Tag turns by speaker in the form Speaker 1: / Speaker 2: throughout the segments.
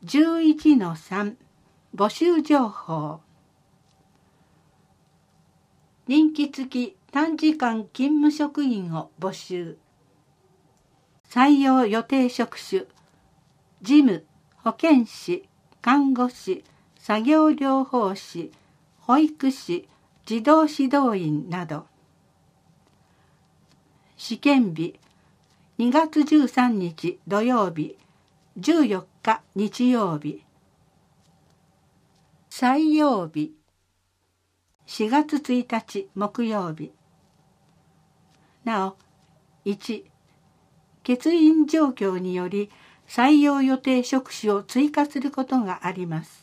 Speaker 1: 11-3 募集情報。任期付き短時間勤務職員を募集。採用予定職種、事務、保健師、看護師、作業療法士、保育士、児童指導員など。試験日、2月13日土曜日、14日日曜日。採用日、4月1日木曜日。なお、1、欠員状況により採用予定職種を追加することがあります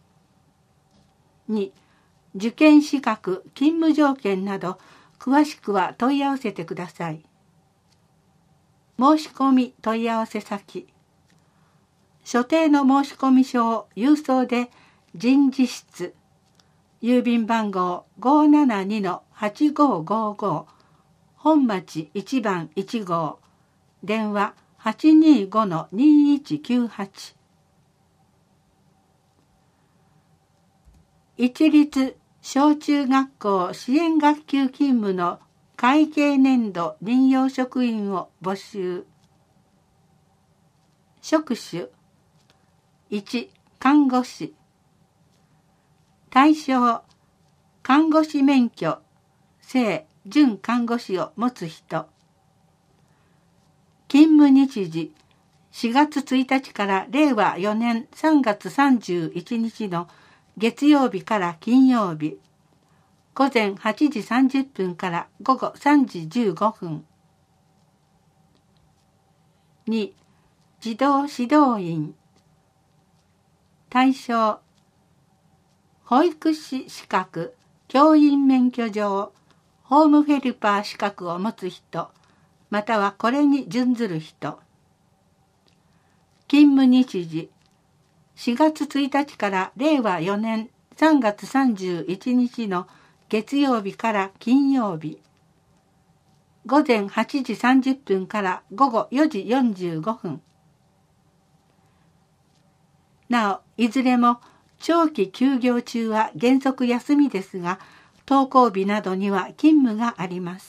Speaker 1: 。2、受験資格、勤務条件など詳しくは問い合わせてください。申し込み問い合わせ先。所定の申込書を郵送で人事室、郵便番号 572-8555 本町1番1号、電話 825-2198。一律小中学校支援学級勤務の会計年度任用職員を募集。職種、1、看護師。対象、看護師免許、正準看護師を持つ人。勤務日時、4月1日から令和4年3月31日の月曜日から金曜日。午前8時30分から午後3時15分。2、児童指導員。対象、保育士資格、教員免許状、ホームヘルパー資格を持つ人、またはこれに準ずる人。勤務日時、4月1日から令和4年3月31日の月曜日から金曜日。午前8時30分から午後4時45分。なお、いずれも長期休業中は原則休みですが、登校日などには勤務があります。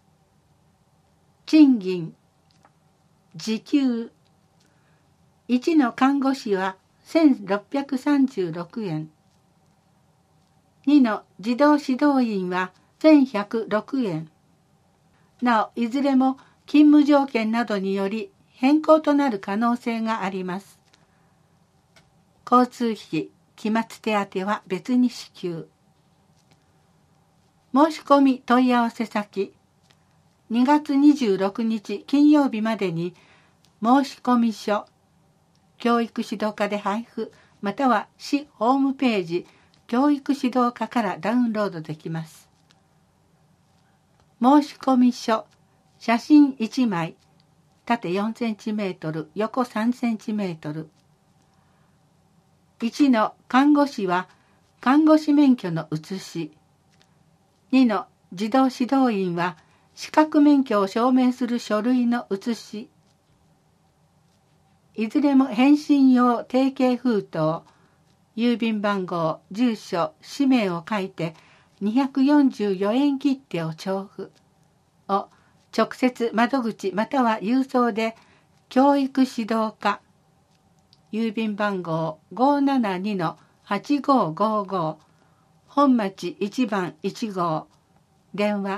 Speaker 1: 賃金、時給。1の看護師は1636円。2の児童指導員は1106円。なお、いずれも勤務条件などにより変更となる可能性があります。交通費、期末手当は別に支給。申し込み問い合わせ先。2月26日金曜日までに申込書、教育指導課で配布、または市ホームページ、教育指導課からダウンロードできます。申込書、写真1枚、縦4センチメートル、横3センチメートル。1の看護師は看護師免許の写し。2の児童指導員は資格免許を証明する書類の写し。いずれも返信用定型封筒、郵便番号、住所、氏名を書いて244円切手を帳付を直接窓口または郵送で教育指導課、郵便番号 572-8555 本町1番1号、電話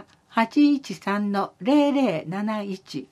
Speaker 1: 813-0071。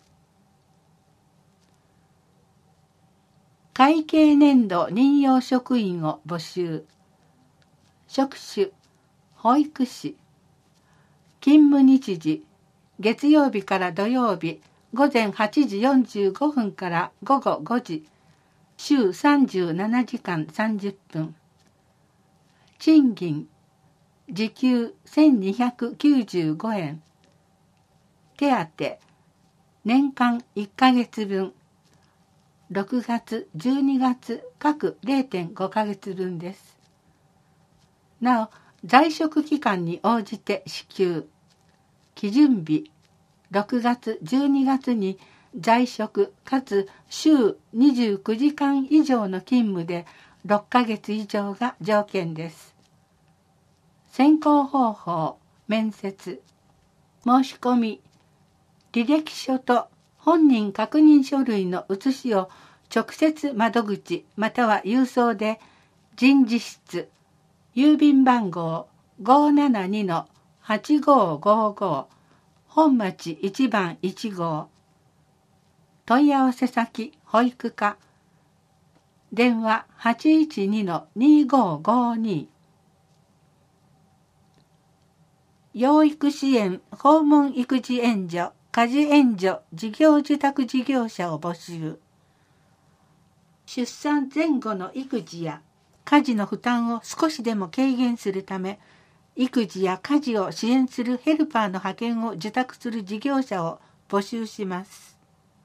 Speaker 1: 会計年度任用職員を募集。職種、保育士。勤務日時、月曜日から土曜日、午前8時45分から午後5時、週37時間30分。賃金、時給1295円。手当、年間1ヶ月分。6月、12月各 0.5 ヶ月分です。なお、在職期間に応じて支給。基準日、6月、12月に在職かつ週29時間以上の勤務で6ヶ月以上が条件です。選考方法、面接、申し込み、履歴書と本人確認書類の写しを直接窓口または郵送で人事室、郵便番号 572-8555 本町1番1号、問い合わせ先保育課、電話 812-2552、養育支援訪問育児援助家事援助事業受託事業者を募集。出産前後の育児や家事の負担を少しでも軽減するため、育児や家事を支援するヘルパーの派遣を受託する事業者を募集します。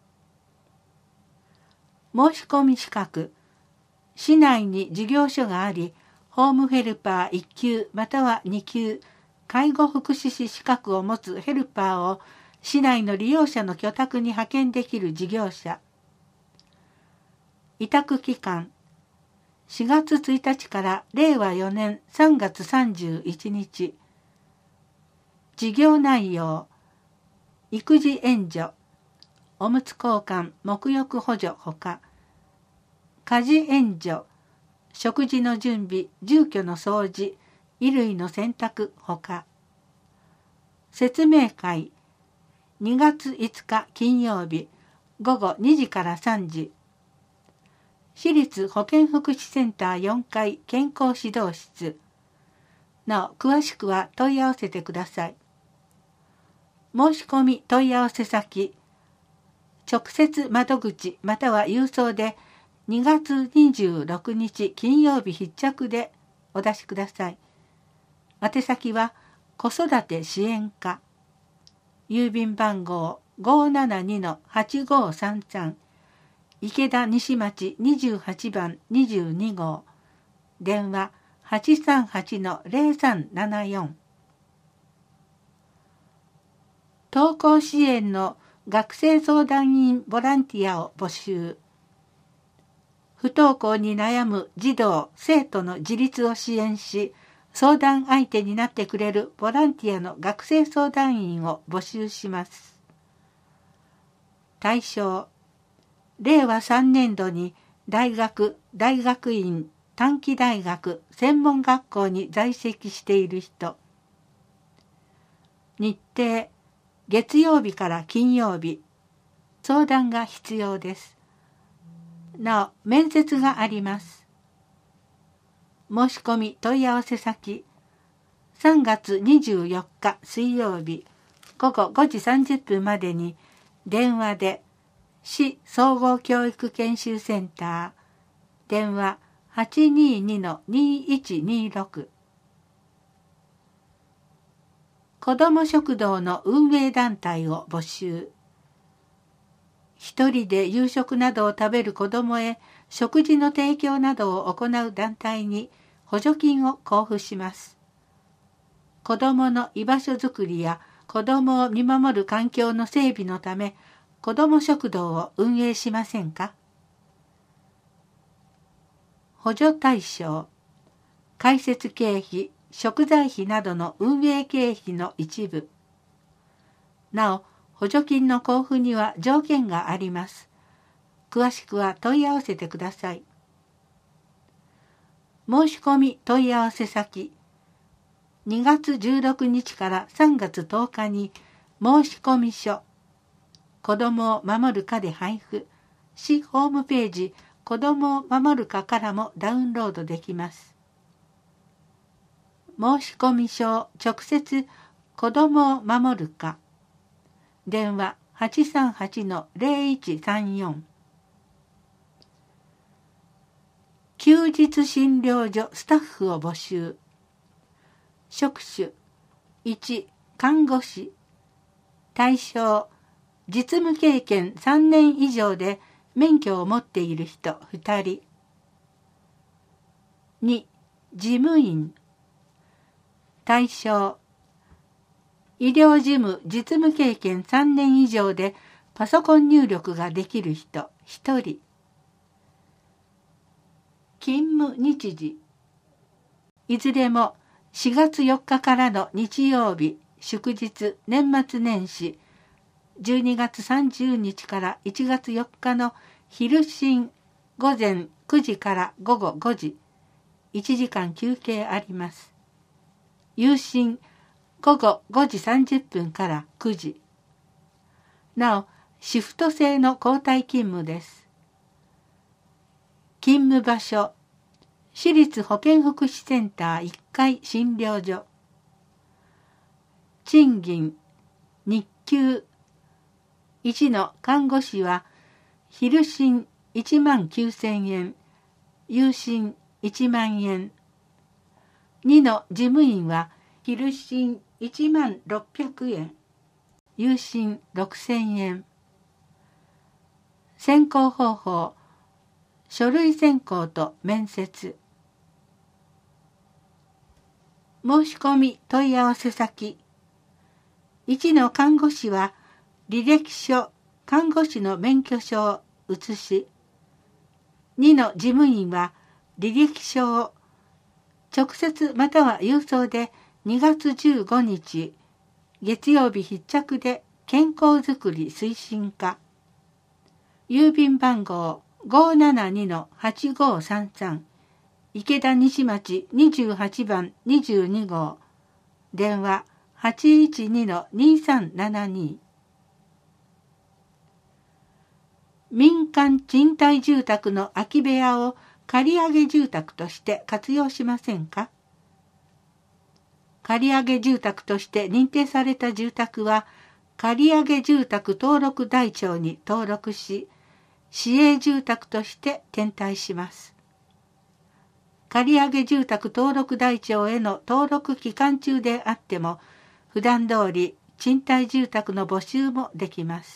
Speaker 1: 申し込み資格、市内に事業所があり、ホームヘルパー1級または2級、介護福祉士資格を持つヘルパーを市内の利用者の居宅に派遣できる事業者。委託期間、4月1日から令和4年3月31日。事業内容、育児援助、おむつ交換、沐浴補助ほか、家事援助、食事の準備、住居の掃除、衣類の洗濯ほか。説明会、2月5日金曜日午後2時から3時。市立保健福祉センター4階健康指導室。なお、詳しくは問い合わせてください。申し込み問い合わせ先、直接窓口または郵送で2月26日金曜日必着でお出しください。宛先は子育て支援課。郵便番号 572-8533 池田西町28番22号、電話 838-0374。登校支援の学生相談員ボランティアを募集。不登校に悩む児童・生徒の自立を支援し、相談相手になってくれるボランティアの学生相談員を募集します。対象、令和3年度に大学・大学院・短期大学・専門学校に在籍している人。日程、月曜日から金曜日。相談が必要です。なお、面接があります。申し込み問い合わせ先、3月24日水曜日午後5時30分までに電話で市総合教育研修センター、電話 822-2126。子ども食堂の運営団体を募集。一人で夕食などを食べる子どもへ食事の提供などを行う団体に補助金を交付します。子どもの居場所づくりや子どもを見守る環境の整備のため、子ども食堂を運営しませんか？補助対象、開設経費、食材費などの運営経費の一部。なお、補助金の交付には条件があります。詳しくは問い合わせてください。申し込み問い合わせ先、2月16日から3月10日に申込書、子どもを守る課で配布、市ホームページ子どもを守る課からもダウンロードできます。申込書直接子どもを守る課、電話 838-0134。休日診療所スタッフを募集。職種、1、看護師。対象、実務経験3年以上で免許を持っている人2人。2、事務員。対象、医療事務実務経験3年以上でパソコン入力ができる人1人。勤務日時。いずれも4月4日からの日曜日、祝日、年末年始、12月30日から1月4日の昼寝午前9時から午後5時、1時間休憩あります。夕寝午後5時30分から9時。なお、シフト制の交代勤務です。勤務場所、市立保健福祉センター1階診療所。賃金、日給。1の看護師は、昼寝1万9000円、夕寝1万円。2の事務員は、昼寝1万600円、夕寝6000円。選考方法、書類選考と面接。申し込み問い合わせ先。1の看護師は履歴書、看護師の免許証を写し、2の事務員は履歴書を直接または郵送で2月15日月曜日必着で健康づくり推進課。郵便番号 572-8533 池田西町28番22号。電話 812-2372。民間賃貸住宅の空き部屋を借上住宅として活用しませんか？借上住宅として認定された住宅は、借上住宅登録台帳に登録し、市営住宅として転貸します。借上住宅登録台帳への登録期間中であっても、普段通り賃貸住宅の募集もできます。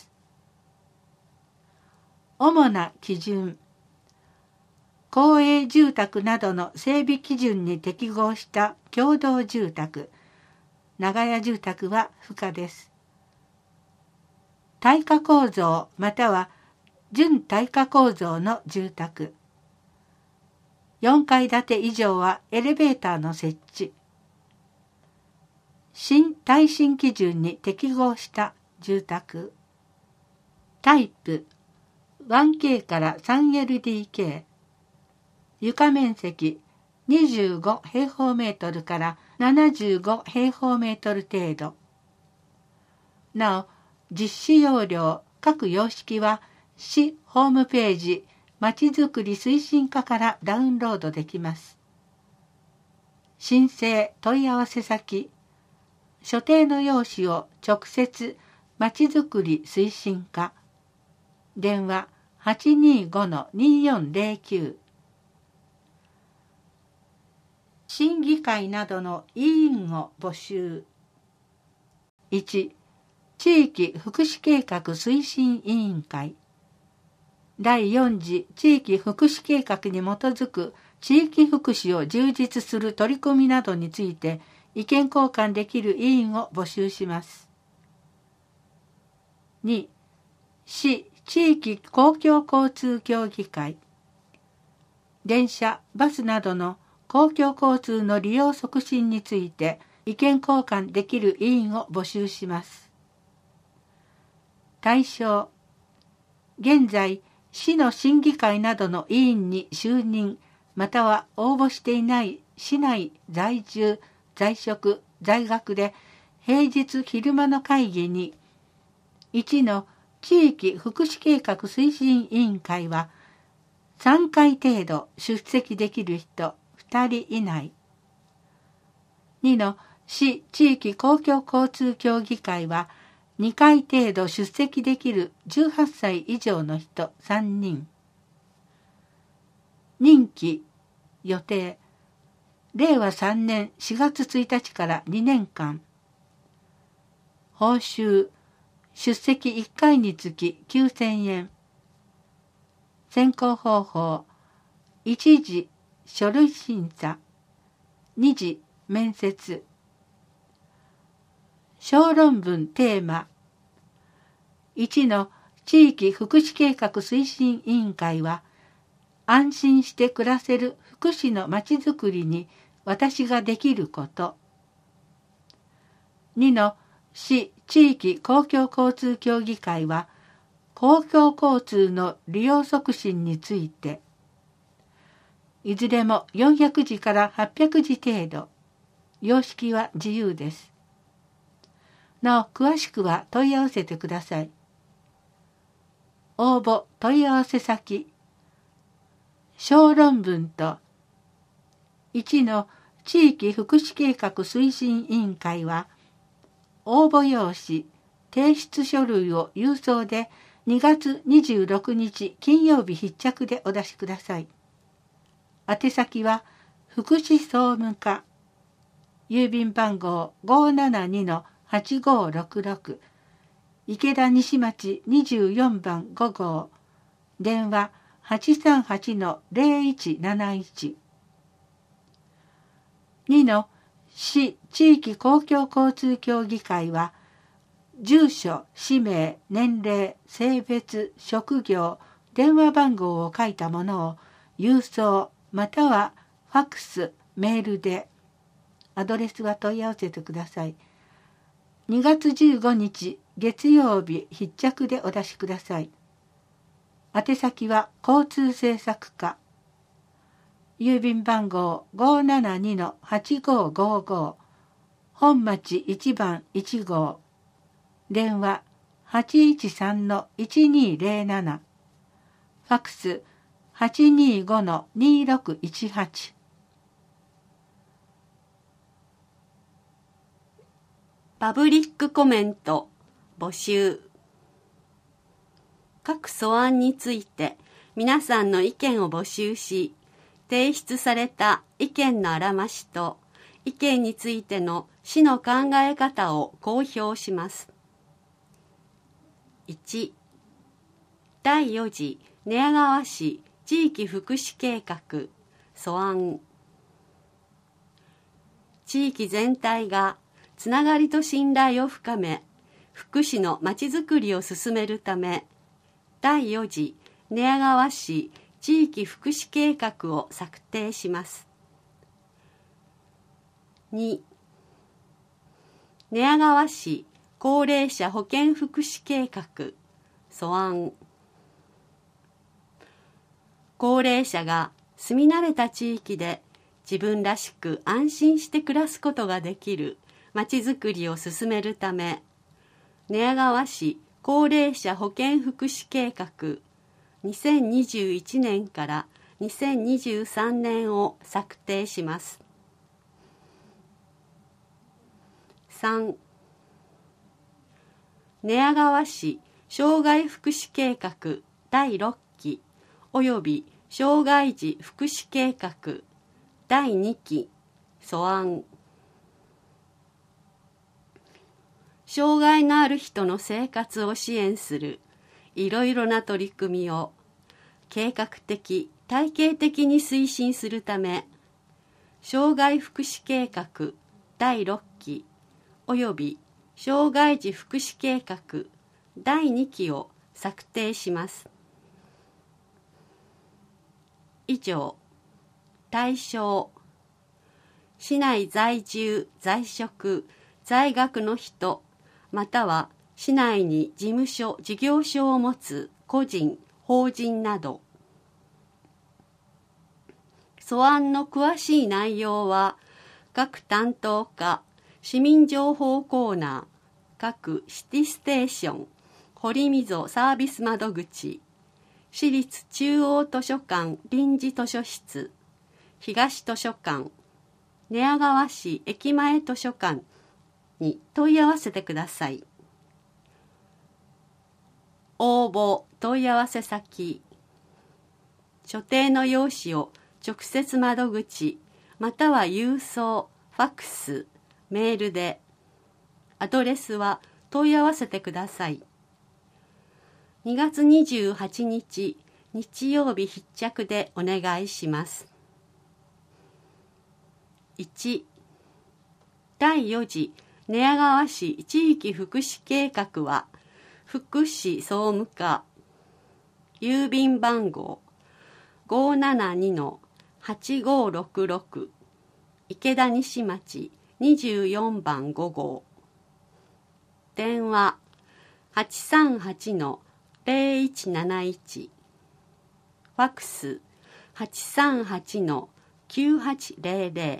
Speaker 1: 主な基準。公営住宅などの整備基準に適合した共同住宅、長屋住宅は不可です。耐火構造または準耐火構造の住宅。4階建て以上はエレベーターの設置。新耐震基準に適合した住宅。タイプ 1K から 3LDK。床面積25平方メートルから75平方メートル程度。なお、実施要領各様式は市ホームページまちづくり推進課からダウンロードできます。申請問い合わせ先、所定の用紙を直接まちづくり推進課。電話 825-2409。審議会などの委員を募集。1、地域福祉計画推進委員会。第4次地域福祉計画に基づく地域福祉を充実する取り組みなどについて意見交換できる委員を募集します。2、市地域公共交通協議会。電車、バスなどの公共交通の利用促進について意見交換できる委員を募集します。対象、現在、市の審議会などの委員に就任、または応募していない市内在住、在職、在学で平日昼間の会議に、1の地域福祉計画推進委員会は3回程度出席できる人2人以内。2の市地域公共交通協議会は2回程度出席できる18歳以上の人3人。任期、予定、令和3年4月1日から2年間。報酬、出席1回につき9000円。選考方法、1次書類審査、2次面接。小論文テーマ。1の地域福祉計画推進委員会は、安心して暮らせる福祉のまちづくりに私ができること。2の市地域公共交通協議会は、公共交通の利用促進について、いずれも400字から800字程度、様式は自由です。なお、詳しくは問い合わせてください。応募問い合わせ先、小論文と1の地域福祉計画推進委員会は、応募用紙、提出書類を郵送で2月26日金曜日必着でお出しください。宛先は福祉総務課、郵便番号 572-8566、池田西町24番5号、電話 838-0171。2の市地域公共交通協議会は、住所、氏名、年齢、性別、職業、電話番号を書いたものを郵送またはファックス、メールで、アドレスは問い合わせてください。2月15日月曜日必着でお出しください。宛先は交通政策課、郵便番号 572-8555、本町1番1号、電話 813-1207、ファックス 825-2618。
Speaker 2: パブリックコメント募集。各素案について皆さんの意見を募集し、提出された意見のあらましと意見についての市の考え方を公表します。1、第4次寝屋川市地域福祉計画素案。地域全体がつながりと信頼を深め、福祉のまちづくりを進めるため、第4次寝屋川市地域福祉計画を策定します。2、寝屋川市高齢者保健福祉計画素案。高齢者が住み慣れた地域で自分らしく安心して暮らすことができるまちづくりを進めるため、寝屋川市高齢者保健福祉計画2021年から2023年を策定します。3、寝屋川市障害福祉計画第6期および障害児福祉計画第2期素案。障害のある人の生活を支援するいろいろな取り組みを計画的・体系的に推進するため、障害福祉計画第6期および障害児福祉計画第2期を策定します。以上、対象、市内在住・在職・在学の人、または市内に事務所・事業所を持つ個人・法人など。素案の詳しい内容は、各担当課、市民情報コーナー、各シティステーション、堀溝サービス窓口、市立中央図書館臨時図書室、東図書館、寝屋川市駅前図書館に問い合わせてください。応募問い合わせ先、所定の用紙を直接窓口または郵送、ファックス、メールで、アドレスは問い合わせてください。2月28日日曜日必着でお願いします。1、第4次寝屋川市地域福祉計画は、 福祉総務課郵便番号 572-8566 池田西町24番5号電話 838-0171 ファックス 838-9800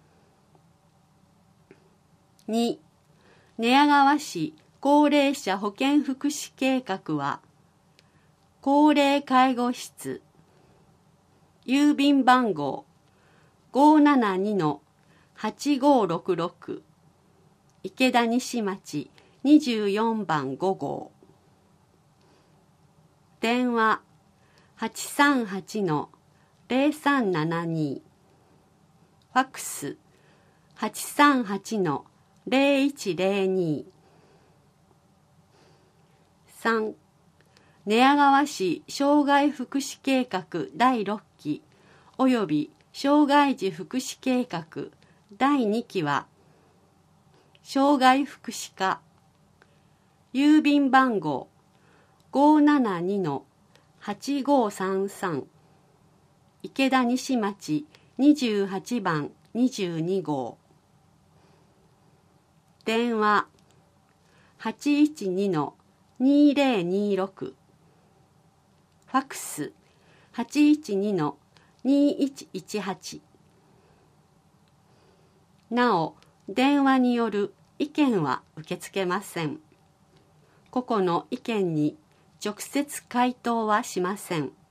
Speaker 2: 2. 寝屋川市高齢者保健福祉計画は高齢介護室郵便番号 572-8566 池田西町24番5号電話 838-0372 ファックス 838-0102 3. 寝屋川市障害福祉計画第6期および障害児福祉計画第2期は障害福祉課郵便番号 572-8533 池田西町28番22号電話 812-2026 ファックス 812-2118 なお電話による意見は受け付けません。個々の意見に直接回答はしません。